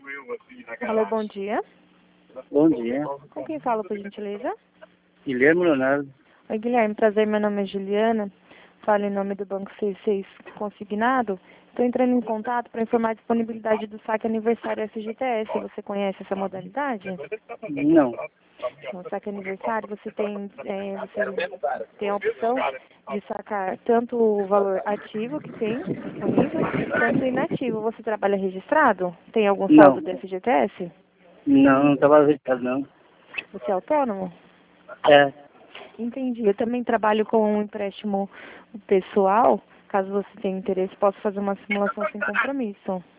Alô, bom dia. Bom dia. Com quem falo, por gentileza? Guilherme Leonardo. Oi, Guilherme. Prazer, meu nome é Juliana. Falo em nome do Banco 66 Consignado. Estou entrando em contato para informar a disponibilidade do saque aniversário FGTS. Você conhece essa modalidade? Não. No saque aniversário, você tem a opção de sacar tanto o valor ativo que tem disponível, quanto inativo. Você trabalha registrado? Tem algum saldo Não. do FGTS? Não estava registrado, não. Você é autônomo? É. Entendi. Eu também trabalho com um empréstimo pessoal. Caso você tenha interesse, posso fazer uma simulação sem compromisso.